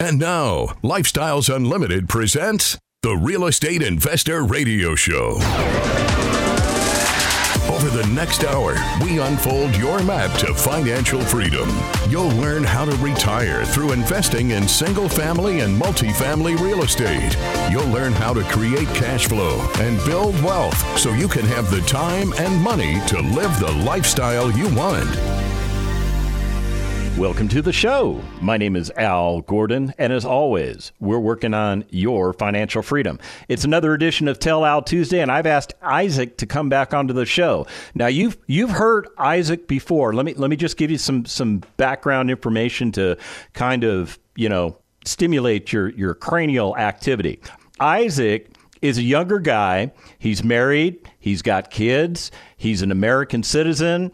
And now, Lifestyles Unlimited presents the Real Estate Investor Radio Show. Over the next hour, we unfold your map to financial freedom. You'll learn how to retire through investing in single-family and multifamily real estate. You'll learn how to create cash flow and build wealth so you can have the time and money to live the lifestyle you want. Welcome to the show. My name is Al Gordon, and as always, we're working on your financial freedom. It's another edition of Tell Al Tuesday, and I've asked Isaac to come back onto the show. Now, you've heard Isaac before. Let me just give you some background information to kind of, stimulate your cranial activity. Isaac is a younger guy. He's married. He's got kids. He's an American citizen.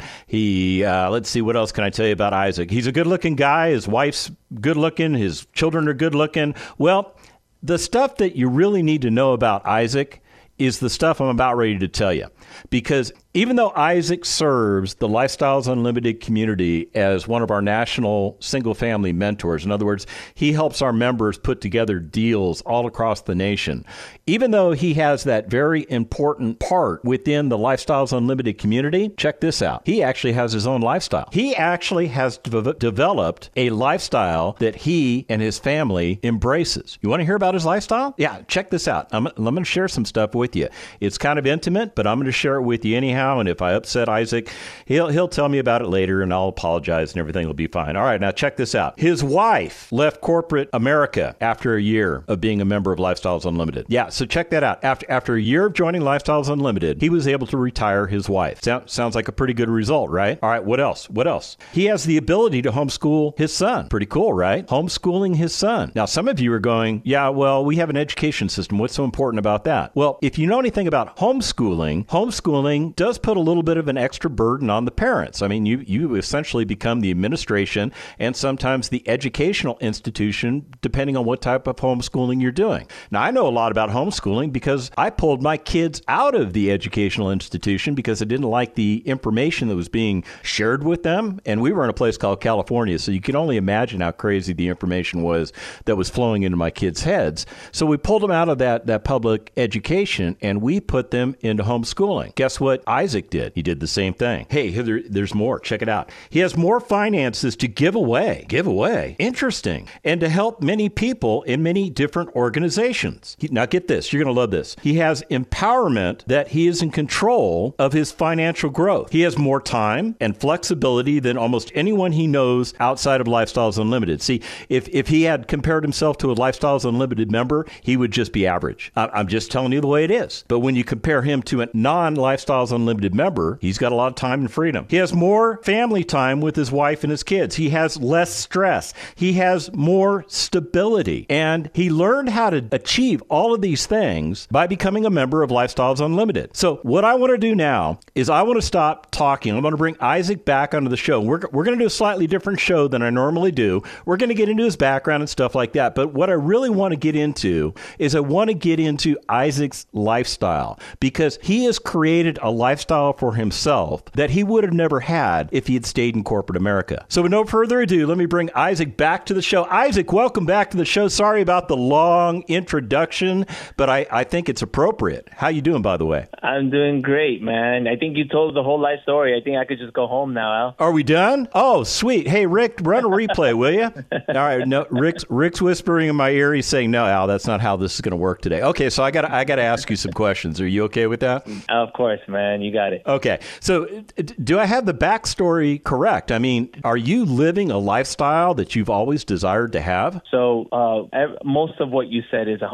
Let's see, what else can I tell you about Isaac? He's a good-looking guy. His wife's good-looking. His children are good-looking. Well, the stuff that you really need to know about Isaac is the stuff I'm about ready to tell you. Because even though Isaac serves the Lifestyles Unlimited community as one of our national single-family mentors, in other words, he helps our members put together deals all across the nation. Even though he has that very important part within the Lifestyles Unlimited community, check this out. He actually has his own lifestyle. He actually has developed a lifestyle that he and his family embraces. You want to hear about his lifestyle? Yeah, check this out. I'm going to share some stuff with you. It's kind of intimate, but I'm going to share it with you anyhow. And if I upset Isaac, he'll tell me about it later, and I'll apologize, and everything will be fine. All right, now check this out. His wife left corporate America after a year of being a member of Lifestyles Unlimited. Yeah, so check that out. After a year of joining Lifestyles Unlimited, he was able to retire his wife. Sounds like a pretty good result, right? All right, what else? He has the ability to homeschool his son. Pretty cool, right? Homeschooling his son. Now, some of you are going, yeah, well, we have an education system. What's so important about that? Well, if you know anything about homeschooling does put a little bit of an extra burden on the parents. I mean, you essentially become the administration and sometimes the educational institution, depending on what type of homeschooling you're doing. Now, I know a lot about homeschooling because I pulled my kids out of the educational institution because I didn't like the information that was being shared with them. And we were in a place called California, so you can only imagine how crazy the information was that was flowing into my kids' heads. So we pulled them out of that public education and we put them into homeschooling. Guess what Isaac did? He did the same thing. Hey, there's more. Check it out. He has more finances to give away. Interesting. And to help many people in many different organizations. Now get this. You're going to love this. He has empowerment that he is in control of his financial growth. He has more time and flexibility than almost anyone he knows outside of Lifestyles Unlimited. See, if he had compared himself to a Lifestyles Unlimited member, he would just be average. I'm just telling you the way it is. But when you compare him to a non-Lifestyles Unlimited member, he's got a lot of time and freedom. He has more family time with his wife and his kids. He has less stress. He has more stability. And he learned how to achieve all of these things by becoming a member of Lifestyles Unlimited. So what I want to do now is I want to stop talking. I'm going to bring Isaac back onto the show. We're going to do a slightly different show than I normally do. We're going to get into his background and stuff like that. But what I really want to get into is I want to get into Isaac's lifestyle because he has created a lifestyle for himself that he would have never had if he had stayed in corporate America. So with no further ado, let me bring Isaac back to the show. Isaac, welcome back to the show. Sorry about the long introduction, but I think it's appropriate. How you doing, by the way? I'm doing great, man. I think you told the whole life story. I think I could just go home now, Al. Are we done? Oh, sweet. Hey, Rick, run a replay, will you? All right. No, Rick's whispering in my ear. He's saying, no, Al, that's not how this is going to work today. Okay, so I got to ask you some questions. Are you okay with that? Of course, man. You got it. Okay. So do I have the backstory correct? I mean, are you living a lifestyle that you've always desired to have? So most of what you said is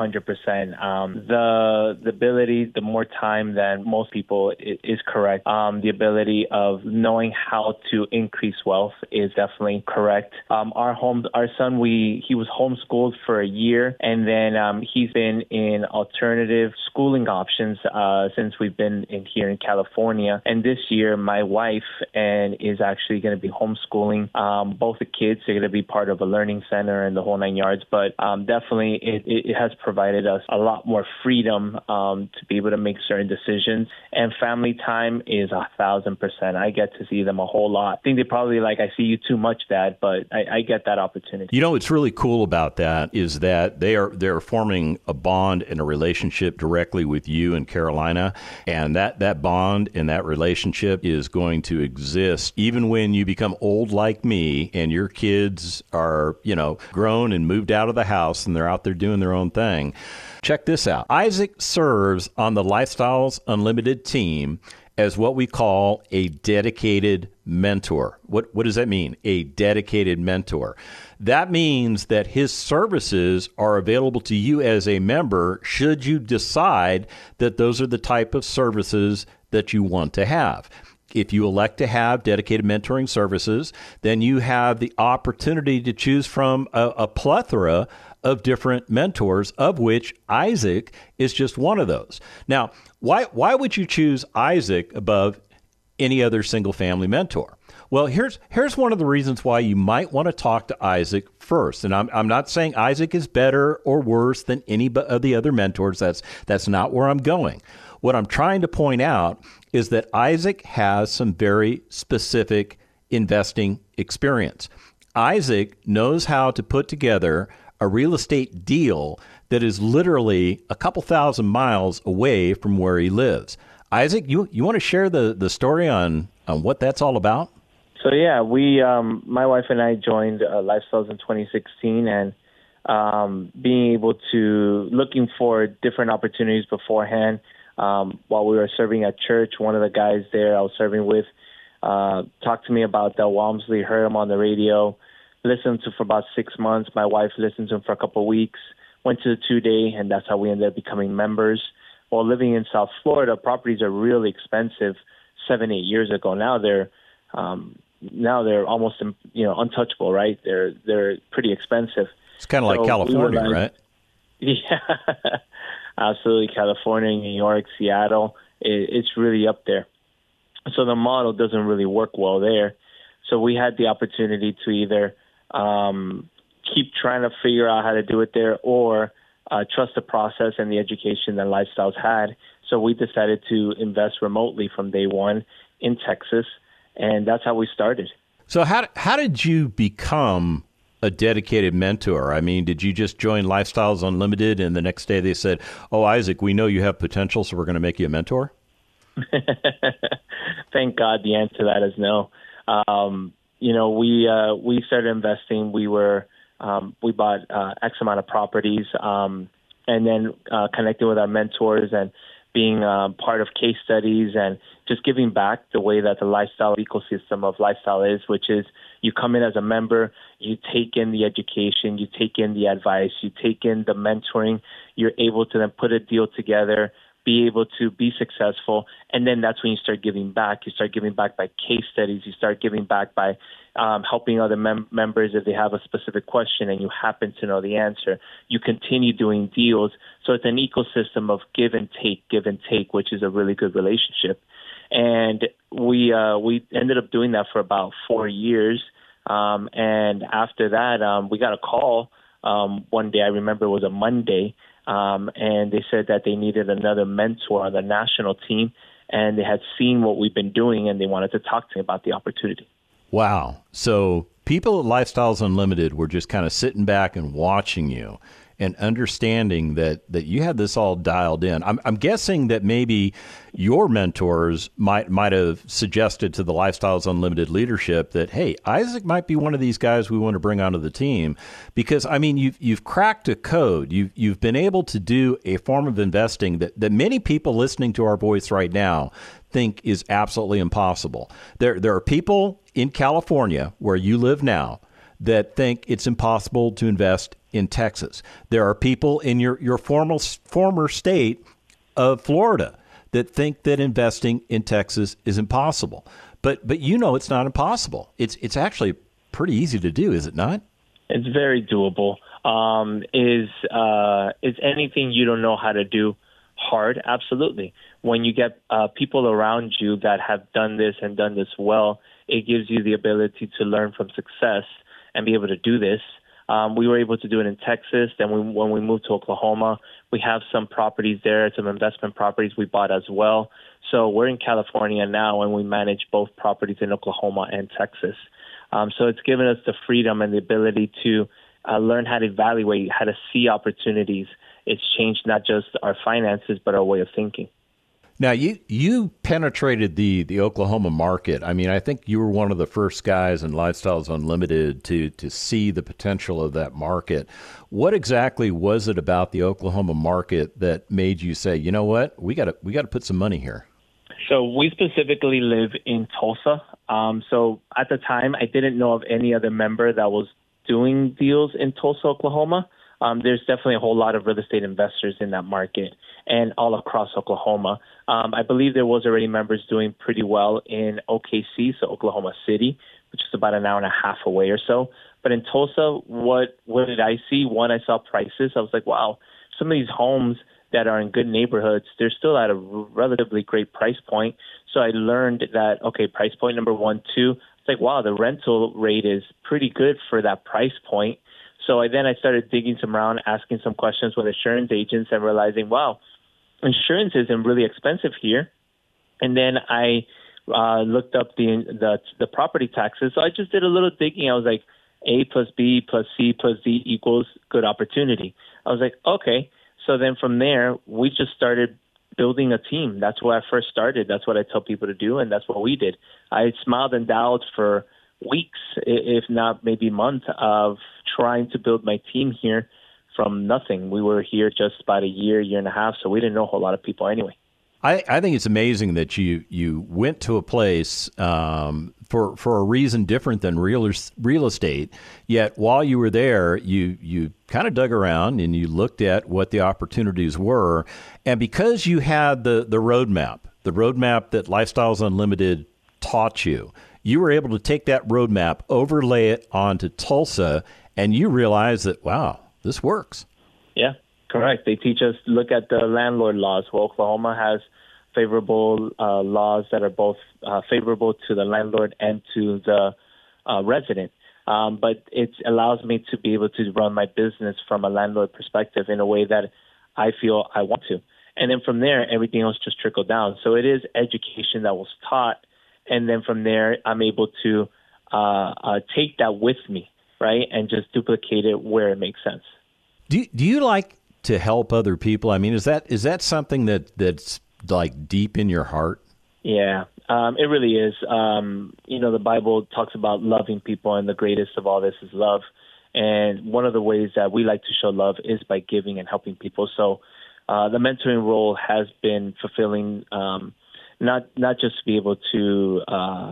100%. The ability, the more time than most people is correct. The ability of knowing how to increase wealth is definitely correct. Our son, he was homeschooled for a year, and then he's been in alternative schooling options since we've been here in California. California. And this year, my wife is actually going to be homeschooling both the kids. They're going to be part of a learning center and the whole 9 yards. But definitely, it has provided us a lot more freedom to be able to make certain decisions. And family time is 1,000%. I get to see them a whole lot. I think they probably I see you too much, Dad, but I get that opportunity. You know, what's really cool about that is that they're forming a bond and a relationship directly with you and Carolina, and that bond and that relationship is going to exist even when you become old like me and your kids are, grown and moved out of the house and they're out there doing their own thing. Check this out. Isaac serves on the Lifestyles Unlimited team as what we call a dedicated mentor. What does that mean? A dedicated mentor. That means that his services are available to you as a member should you decide that those are the type of services that you want to have. If you elect to have dedicated mentoring services, then you have the opportunity to choose from a plethora of different mentors, of which Isaac is just one of those. Now, why would you choose Isaac above any other single-family mentor? Well, here's one of the reasons why you might want to talk to Isaac first. And I'm not saying Isaac is better or worse than any of the other mentors. That's not where I'm going. What I'm trying to point out is that Isaac has some very specific investing experience. Isaac knows how to put together a real estate deal that is literally a couple thousand miles away from where he lives. Isaac, you want to share the story on what that's all about? So, yeah, we, my wife and I joined Lifestyles in 2016, and being able to, looking for different opportunities beforehand. While we were serving at church, one of the guys there I was serving with talked to me about Del Walmsley, heard him on the radio, listened to him for about 6 months. My wife listened to him for a couple of weeks, went to the 2-day, and that's how we ended up becoming members. While living in South Florida, properties are really expensive 7-8 years ago. Now they're almost untouchable, right? They're pretty expensive. It's kind of like California, right? Yeah, absolutely. California, New York, Seattle, it's really up there. So the model doesn't really work well there. So we had the opportunity to either keep trying to figure out how to do it there or trust the process and the education that Lifestyles had. So we decided to invest remotely from day one in Texas, and that's how we started. So how did you become a dedicated mentor? I mean, did you just join Lifestyles Unlimited and the next day they said, "Oh, Isaac, we know you have potential, so we're going to make you a mentor"? Thank God the answer to that is no. We started investing. We bought X amount of properties, and then connecting with our mentors and being part of case studies and just giving back the way that the lifestyle ecosystem of lifestyle is, which is you come in as a member, you take in the education, you take in the advice, you take in the mentoring, you're able to then put a deal together, be able to be successful, and then that's when you start giving back. You start giving back by case studies. You start giving back by helping other members if they have a specific question and you happen to know the answer. You continue doing deals. So it's an ecosystem of give and take, which is a really good relationship. And we ended up doing that for about 4 years. And after that, we got a call one day. I remember it was a Monday. And they said that they needed another mentor on the national team, and they had seen what we've been doing, and they wanted to talk to me about the opportunity. Wow. So people at Lifestyles Unlimited were just kind of sitting back and watching you and understanding that you had this all dialed in. I'm guessing that maybe your mentors might have suggested to the Lifestyles Unlimited leadership that, hey, Isaac might be one of these guys we want to bring onto the team, because I mean you've cracked a code. You've been able to do a form of investing that many people listening to our voice right now think is absolutely impossible. There are people in California where you live now that think it's impossible to invest in Texas. There are people in your former state of Florida that think that investing in Texas is impossible. But it's not impossible. It's actually pretty easy to do, is it not? It's very doable. Is anything you don't know how to do hard? Absolutely. When you get people around you that have done this and done this well, it gives you the ability to learn from success and be able to do this. We were able to do it in Texas. Then when we moved to Oklahoma, we have some properties there, some investment properties we bought as well. So we're in California now, and we manage both properties in Oklahoma and Texas. So it's given us the freedom and the ability to learn how to evaluate, how to see opportunities. It's changed not just our finances, but our way of thinking. Now, you penetrated the Oklahoma market. I mean, I think you were one of the first guys in Lifestyles Unlimited to see the potential of that market. What exactly was it about the Oklahoma market that made you say, you know what, we got to put some money here? So we specifically live in Tulsa. So at the time, I didn't know of any other member that was doing deals in Tulsa, Oklahoma. There's definitely a whole lot of real estate investors in that market and all across Oklahoma. I believe there was already members doing pretty well in OKC, so Oklahoma City, which is about an hour and a half away or so. But in Tulsa, what did I see? One, I saw prices. I was like, wow, some of these homes that are in good neighborhoods, they're still at a relatively great price point. So I learned that, okay, price point number 1, 2, it's like, wow, the rental rate is pretty good for that price point. So then I started digging some around, asking some questions with insurance agents and realizing, wow, insurance isn't really expensive here. And then I looked up the property taxes. So I just did a little digging. I was like, A plus B plus C plus D equals good opportunity. I was like, okay. So then from there, we just started building a team. That's where I first started. That's what I tell people to do, and that's what we did. I smiled and dialed for weeks, if not maybe months, of trying to build my team here from nothing. We were here just about a year and a half, so we didn't know a whole lot of people anyway. I think it's amazing that you went to a place for a reason different than real estate, yet while you were there, you kind of dug around and you looked at what the opportunities were, and because you had the roadmap that Lifestyles Unlimited taught you, you were able to take that roadmap, overlay it onto Tulsa, and you realized that, wow, this works. Yeah. Correct. They teach us, look at the landlord laws. Well, Oklahoma has favorable laws that are both favorable to the landlord and to the resident. But it allows me to be able to run my business from a landlord perspective in a way that I feel I want to. And then from there, everything else just trickled down. So it is education that was taught. And then from there, I'm able to take that with me, right, and just duplicate it where it makes sense. Do you like to help other people? I mean, is that something that's like deep in your heart? Yeah, it really is. The Bible talks about loving people, and the greatest of all this is love. And one of the ways that we like to show love is by giving and helping people. So the mentoring role has been fulfilling, not just to be able to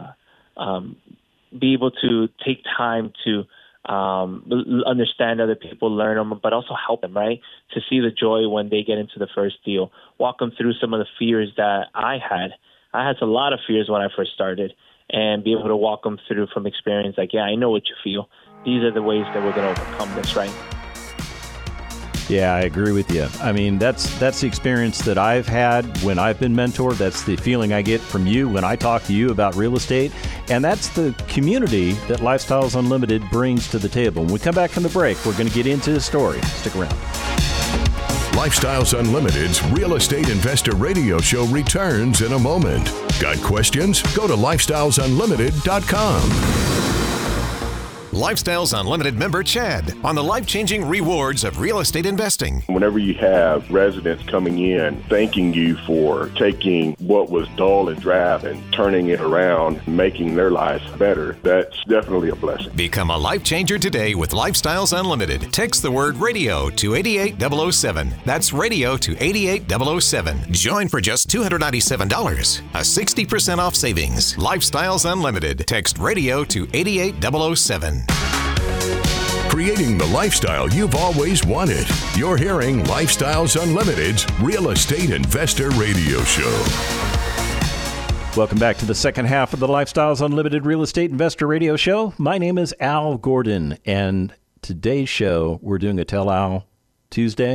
take time to understand other people, learn them, but also help them, right? To see the joy when they get into the first deal, walk them through some of the fears that I had. I had a lot of fears when I first started, and be able to walk them through from experience. Like, yeah, I know what you feel. These are the ways that we're going to overcome this, right? Yeah, I agree with you. I mean, that's the experience that I've had when I've been mentored. That's the feeling I get from you when I talk to you about real estate. And that's the community that Lifestyles Unlimited brings to the table. When we come back from the break, we're going to get into the story. Stick around. Lifestyles Unlimited's Real Estate Investor Radio Show returns in a moment. Got questions? Go to lifestylesunlimited.com. Lifestyles Unlimited member Chad on the life-changing rewards of real estate investing. Whenever you have residents coming in thanking you for taking what was dull and drab and turning it around, making their lives better, that's definitely a blessing. Become a life changer today with Lifestyles Unlimited. Text the word radio to 88007. That's radio to 88007. Join for just $297. A 60% off savings. Lifestyles Unlimited. Text radio to 88007. Creating the lifestyle you've always wanted. You're hearing Lifestyles Unlimited's Real Estate Investor Radio Show. Welcome back to the second half of the Lifestyles Unlimited Real Estate Investor Radio Show. My name is Al Gordon, and today's show, we're doing a Tell Al Tuesday.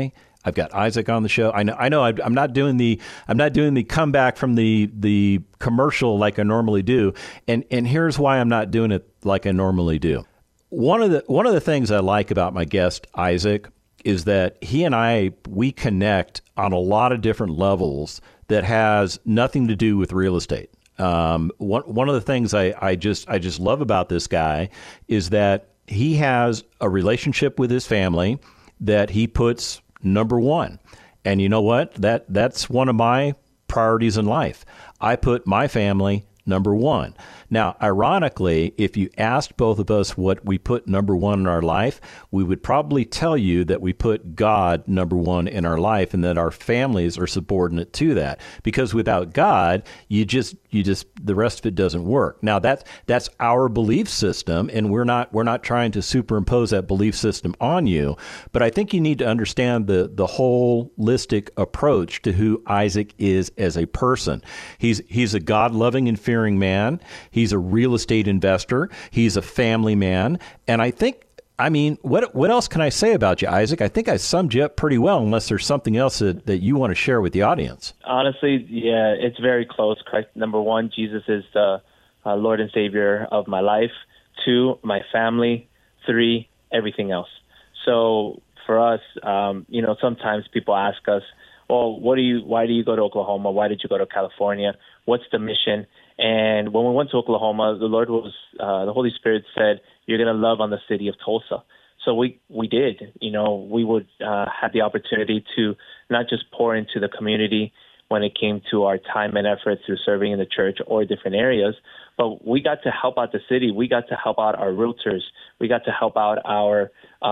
I've got Isaac on the show. I know. I'm not doing the comeback from the commercial like I normally do. And here's why I'm not doing it like I normally do. One of the things I like about my guest Isaac is that he and we connect on a lot of different levels that has nothing to do with real estate. One of the things I just love about this guy is that he has a relationship with his family that he puts number one. And you know what? That's one of my priorities in life. I put my family number one. Now, ironically, if you asked both of us what we put number one in our life, we would probably tell you that we put God number one in our life and that our families are subordinate to that. Because without God, you just the rest of it doesn't work. Now, that's our belief system, and we're not trying to superimpose that belief system on you. But I think you need to understand the holistic approach to who Isaac is as a person. He's a God-loving and fearing man. He's a real estate investor. He's a family man. And what else can I say about you, Isaac? I think I summed you up pretty well, unless there's something else that you want to share with the audience. Honestly, yeah, it's very close. Christ, number one, Jesus is the Lord and Savior of my life. 2, my family. 3, everything else. So for us, sometimes people ask us, well, why do you go to Oklahoma? Why did you go to California? What's the mission? And when we went to Oklahoma, the Holy Spirit said, you're going to love on the city of Tulsa. So we did. We would have the opportunity to not just pour into the community when it came to our time and effort through serving in the church or different areas, but we got to help out the city. We got to help out our realtors. We got to help out our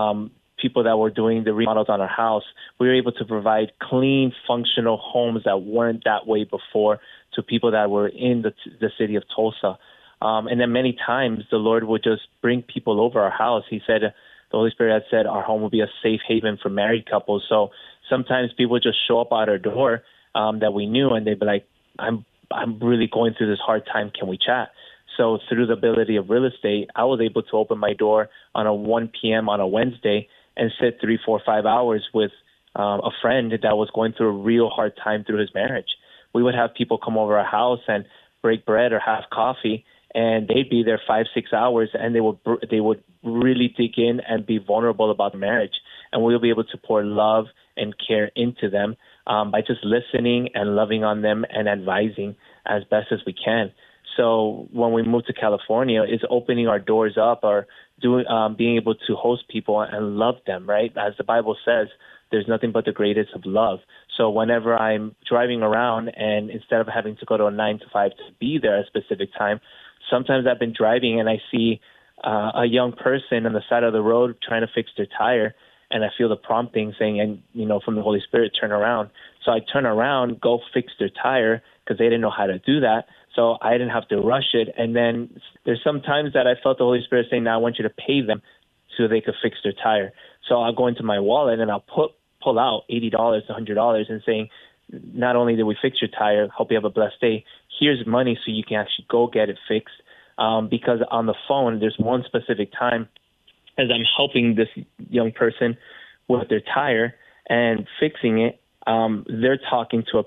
people that were doing the remodels on our house. We were able to provide clean, functional homes that weren't that way before to people that were in the city of Tulsa. And then many times the Lord would just bring people over our house. He said, the Holy Spirit had said our home will be a safe haven for married couples. So sometimes people would just show up at our door that we knew, and they'd be like, I'm really going through this hard time. Can we chat? So through the ability of real estate, I was able to open my door on a 1 p.m. on a Wednesday and sit 3, 4, 5 hours with a friend that was going through a real hard time through his marriage. We would have people come over our house and break bread or have coffee, and they'd be there 5, 6 hours, and they would really dig in and be vulnerable about the marriage. And we'll be able to pour love and care into them by just listening and loving on them and advising as best as we can. So when we moved to California, it's opening our doors up or being able to host people and love them, right? As the Bible says, there's nothing but the greatest of love. So whenever I'm driving around and instead of having to go to a 9 to 5 to be there at a specific time, sometimes I've been driving and I see a young person on the side of the road trying to fix their tire, and I feel the prompting saying, from the Holy Spirit, turn around. So I turn around, go fix their tire because they didn't know how to do that. So I didn't have to rush it. And then there's some times that I felt the Holy Spirit saying, now I want you to pay them so they could fix their tire. So I'll go into my wallet and I'll pull out $80 to $100 and saying, not only did we fix your tire, hope you have a blessed day, here's money so you can actually go get it fixed. Because on the phone, there's one specific time as I'm helping this young person with their tire and fixing it, they're talking to a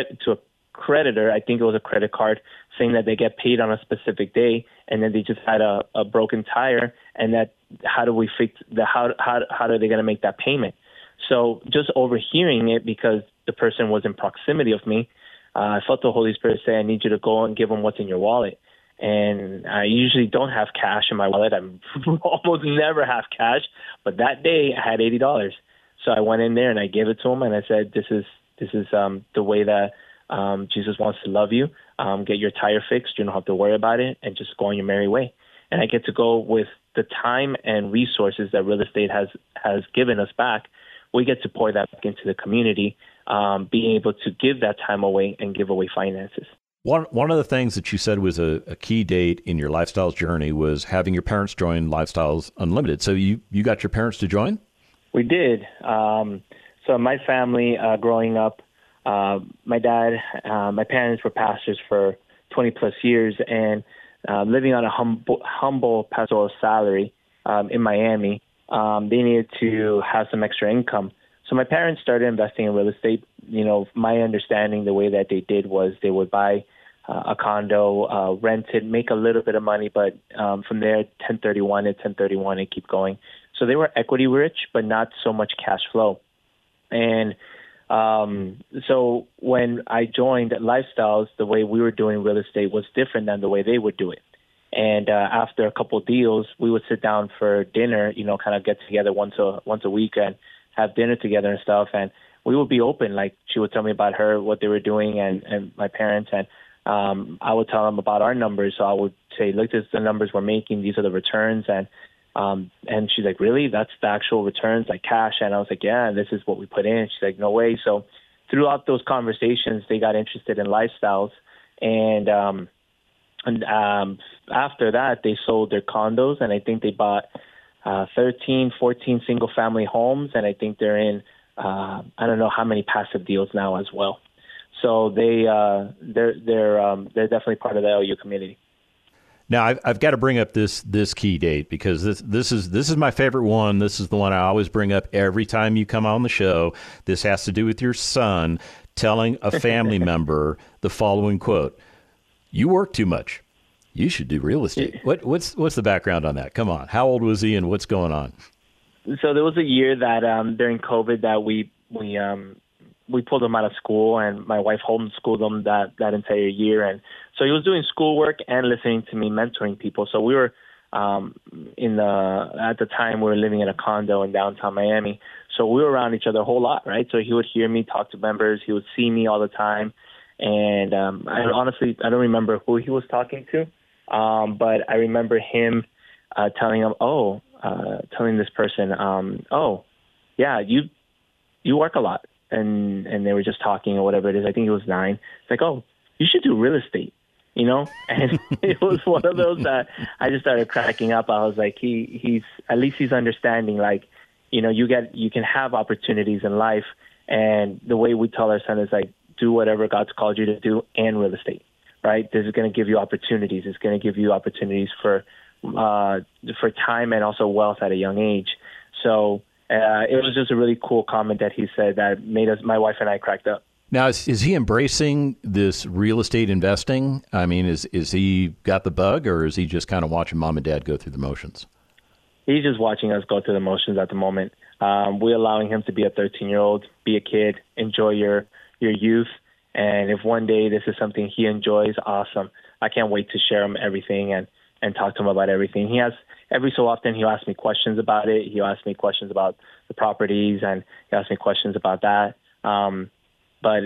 creditor, I think it was a credit card, saying that they get paid on a specific day, and then they just had a broken tire, and that how do we fix the how are they going to make that payment? So just overhearing it, because the person was in proximity of me, I felt the Holy Spirit say, I need you to go and give them what's in your wallet. And I usually don't have cash in my wallet. I almost never have cash. But that day I had $80. So I went in there and I gave it to him, and I said, this is the way that Jesus wants to love you. Get your tire fixed. You don't have to worry about it, and just go on your merry way. And I get to go with the time and resources that real estate has given us back. We get to pour that back into the community, being able to give that time away and give away finances. One of the things that you said was a key date in your Lifestyles journey was having your parents join Lifestyles Unlimited. So you got your parents to join? We did. So my family, growing up, my dad, my parents were pastors for 20 plus years, and living on a humble pastoral salary in Miami, they needed to have some extra income. So my parents started investing in real estate. You know, my understanding, the way that they did was they would buy a condo, rent it, make a little bit of money, but from there, 1031 and keep going. So they were equity rich, but not so much cash flow. And so when I joined Lifestyles, the way we were doing real estate was different than the way they would do it. And after a couple of deals, we would sit down for dinner, you know, kind of get together once a week and have dinner together and stuff. And we would be open. Like, she would tell me about what they were doing and my parents. And I would tell them about our numbers. So I would say, look, this is the numbers we're making. These are the returns. And she's like, really? That's the actual returns, like cash? And I was like, yeah, this is what we put in. She's like, no way. So throughout those conversations, they got interested in Lifestyles. And after that, they sold their condos, and I think they bought 13, 14 single-family homes, and I think they're in I don't know how many passive deals now as well. So they're definitely part of the LU community. Now I've got to bring up this key date because this is my favorite one. This is the one I always bring up every time you come on the show. This has to do with your son telling a family member the following quote: "You work too much. You should do real estate." What's the background on that? Come on. How old was he and what's going on? So there was a year that during COVID that we pulled him out of school, and my wife homeschooled him that entire year. And so he was doing schoolwork and listening to me mentoring people. So we were at the time we were living in a condo in downtown Miami. So we were around each other a whole lot, right? So he would hear me talk to members. He would see me all the time. And I don't remember who he was talking to. But I remember him telling him, telling this person, oh, yeah, you work a lot. And they were just talking or whatever it is. I think it was 9. It's like, oh, you should do real estate, you know? And it was one of those that I just started cracking up. I was like, he's at least he's understanding, like, you know, you can have opportunities in life. And the way we tell our son is like, do whatever God's called you to do and real estate, right? This is going to give you opportunities. It's going to give you opportunities for time and also wealth at a young age. So it was just a really cool comment that he said that made my wife and I cracked up. Now, is he embracing this real estate investing? I mean, is he got the bug, or is he just kind of watching mom and dad go through the motions? He's just watching us go through the motions at the moment. We're allowing him to be a 13-year-old, be a kid, enjoy your youth. And if one day this is something he enjoys, awesome. I can't wait to share him everything and talk to him about everything. He has, every so often, he'll ask me questions about it. He'll ask me questions about the properties, and he'll ask me questions about that. But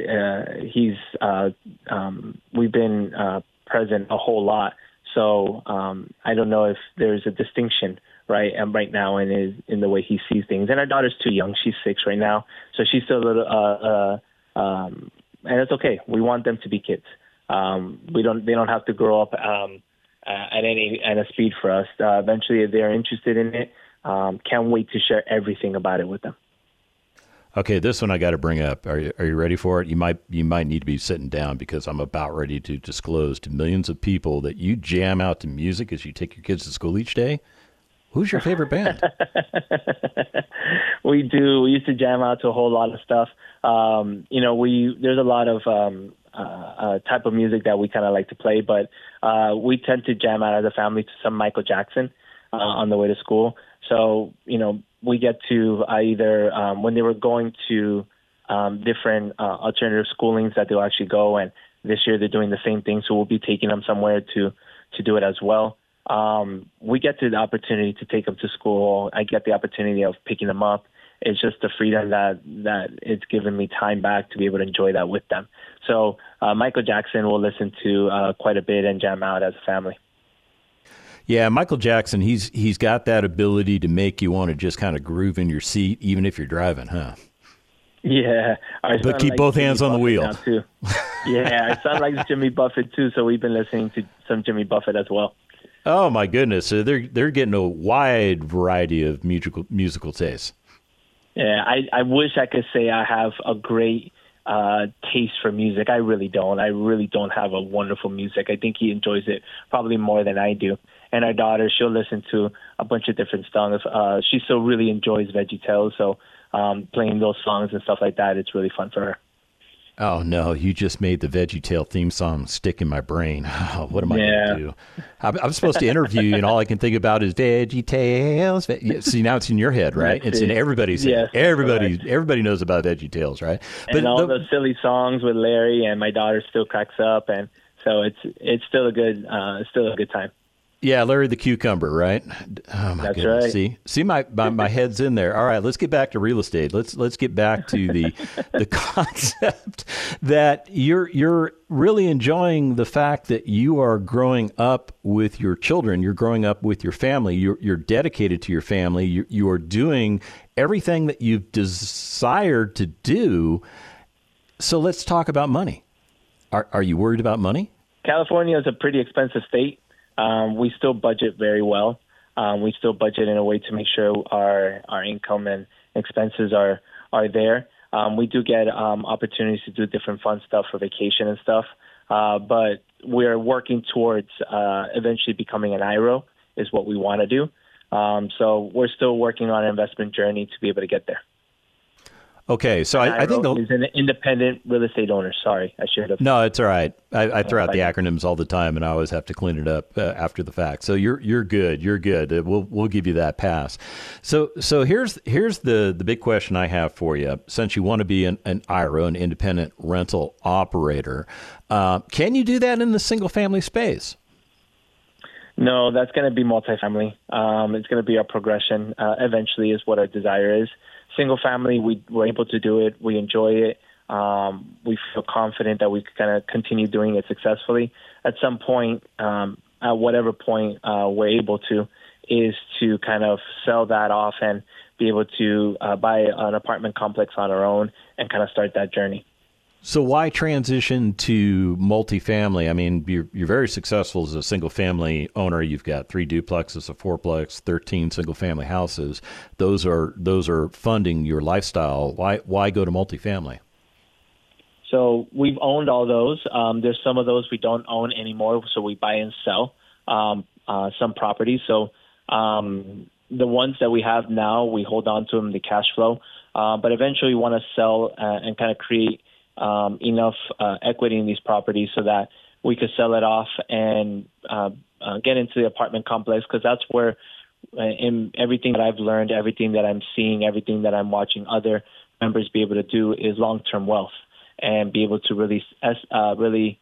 we've been present a whole lot. So I don't know if there's a distinction right now in the way he sees things. And our daughter's too young. She's 6 right now. So she's still a little, and it's okay. We want them to be kids. They don't have to grow up at a speed for us. Eventually, if they're interested in it, can't wait to share everything about it with them. Okay, this one I got to bring up. Are you ready for it? You might need to be sitting down because I'm about ready to disclose to millions of people that you jam out to music as you take your kids to school each day. Who's your favorite band? We do. We used to jam out to a whole lot of stuff. There's a lot of type of music that we kind of like to play, but we tend to jam out as a family to some Michael Jackson on the way to school. So, we get to either when they were going to different alternative schoolings that they'll actually go, and this year they're doing the same thing, so we'll be taking them somewhere to do it as well. We get to the opportunity to take them to school. I get the opportunity of picking them up. It's just the freedom that it's given me time back to be able to enjoy that with them. So Michael Jackson we'll listen to quite a bit and jam out as a family. Yeah, Michael Jackson, he's got that ability to make you want to just kind of groove in your seat, even if you're driving, huh? Yeah. But keep both hands on the wheel. Too. Yeah, our son likes Jimmy Buffett too, so we've been listening to some Jimmy Buffett as well. Oh my goodness! So they're getting a wide variety of musical tastes. Yeah, I wish I could say I have a great taste for music. I really don't. I really don't have a wonderful music. I think he enjoys it probably more than I do. And our daughter, she'll listen to a bunch of different songs. She still really enjoys VeggieTales, so playing those songs and stuff like that, it's really fun for her. Oh, no, you just made the VeggieTale theme song stick in my brain. Oh, what am I going to do? I'm supposed to interview you, and all I can think about is VeggieTales. See, now it's in your head, right? It's in everybody's head. Everybody knows about VeggieTales, right? But and all those silly songs with Larry, and my daughter still cracks up, and so it's still a good time. Yeah, Larry the Cucumber, right? Oh my That's goodness. right. See, my head's in there. All right, let's get back to real estate. Let's get back to the concept that you're really enjoying the fact that you are growing up with your children. You're growing up with your family. You're dedicated to your family. You are doing everything that you've desired to do. So let's talk about money. Are you worried about money? California is a pretty expensive state. We still budget very well. We still budget in a way to make sure our income and expenses are there. We do get opportunities to do different fun stuff for vacation and stuff, but we're working towards eventually becoming an IRO is what we want to do. So we're still working on an investment journey to be able to get there. Okay, so I think he's an independent real estate owner. Sorry, I should have. No, it's all right. I throw out the acronyms all the time, and I always have to clean it up after the fact. So you're good. You're good. We'll give you that pass. So here's the big question I have for you. Since you want to be an IRO, an independent rental operator, can you do that in the single family space? No, that's going to be multifamily. It's going to be our progression. Eventually, is what our desire is. Single family, we're able to do it. We enjoy it. We feel confident that we can kind of continue doing it successfully. At some point, at whatever point we're able to, is to kind of sell that off and be able to buy an apartment complex on our own and kind of start that journey. So why transition to multifamily? I mean, you're very successful as a single-family owner. You've got 3 duplexes, a 4-plex, 13 single-family houses. Those are funding your lifestyle. Why go to multifamily? So we've owned all those. There's some of those we don't own anymore, so we buy and sell some properties. So the ones that we have now, we hold on to them, the cash flow. But eventually we want to sell and kind of create enough equity in these properties so that we could sell it off and get into the apartment complex, because that's where in everything that I've learned, everything that I'm seeing, everything that I'm watching other members be able to do is long-term wealth and be able to really escalate.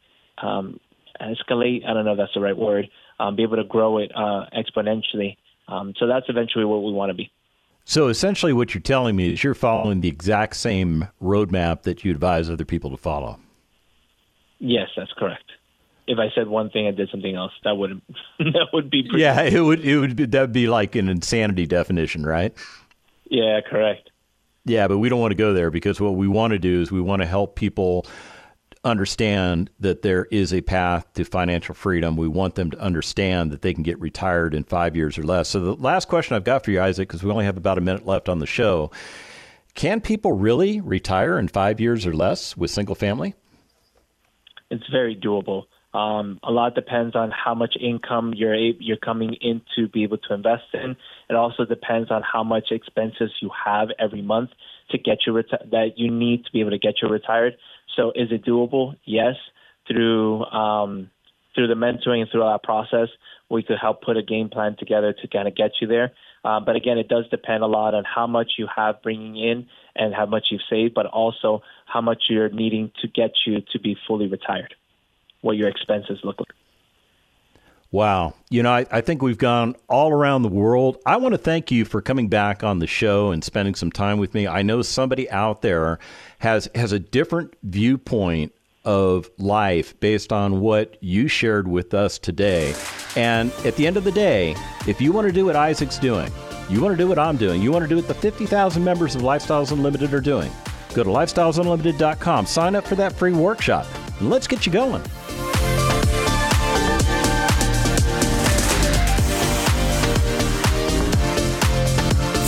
I don't know if that's the right word. Be able to grow it exponentially. So that's eventually what we want to be. So essentially what you're telling me is you're following the exact same roadmap that you advise other people to follow. Yes, that's correct. If I said one thing and did something else, that would be pretty. Yeah, it would that would be like an insanity definition, right? Yeah, correct. Yeah, but we don't want to go there, because what we want to do is we want to help people understand that there is a path to financial freedom. We want them to understand that they can get retired in 5 years or less. So the last question I've got for you, Isaac, because we only have about a minute left on the show. Can people really retire in 5 years or less with single family? It's very doable. A lot depends on how much income you're coming in to be able to invest in. It also depends on how much expenses you have every month to get you that you need to be able to get you retired. So is it doable? Yes. Through the mentoring and through our process, we could help put a game plan together to kind of get you there. But again, it does depend a lot on how much you have bringing in and how much you've saved, but also how much you're needing to get you to be fully retired, what your expenses look like. Wow. You know, I think we've gone all around the world. I want to thank you for coming back on the show and spending some time with me. I know somebody out there has a different viewpoint of life based on what you shared with us today. And at the end of the day, if you want to do what Isaac's doing, you want to do what I'm doing, you want to do what the 50,000 members of Lifestyles Unlimited are doing, go to lifestylesunlimited.com, sign up for that free workshop, and let's get you going.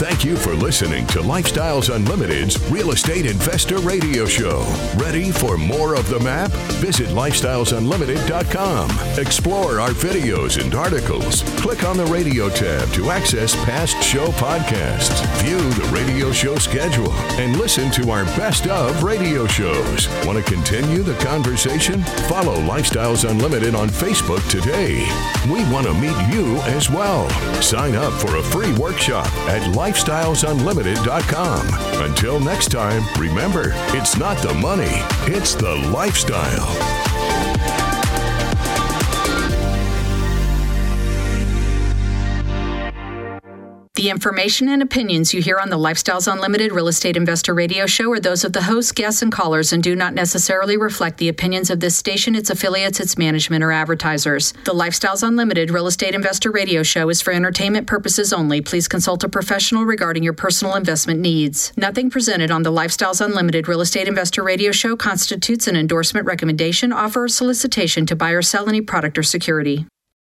Thank you for listening to Lifestyles Unlimited's Real Estate Investor Radio Show. Ready for more of the map? Visit lifestylesunlimited.com. Explore our videos and articles. Click on the radio tab to access past show podcasts. View the radio show schedule and listen to our best of radio shows. Want to continue the conversation? Follow Lifestyles Unlimited on Facebook today. We want to meet you as well. Sign up for a free workshop at lifestylesunlimited.com. Until next time, remember, it's not the money, it's the lifestyle. The information and opinions you hear on the Lifestyles Unlimited Real Estate Investor Radio Show are those of the hosts, guests, and callers and do not necessarily reflect the opinions of this station, its affiliates, its management, or advertisers. The Lifestyles Unlimited Real Estate Investor Radio Show is for entertainment purposes only. Please consult a professional regarding your personal investment needs. Nothing presented on the Lifestyles Unlimited Real Estate Investor Radio Show constitutes an endorsement, recommendation, offer, or solicitation to buy or sell any product or security.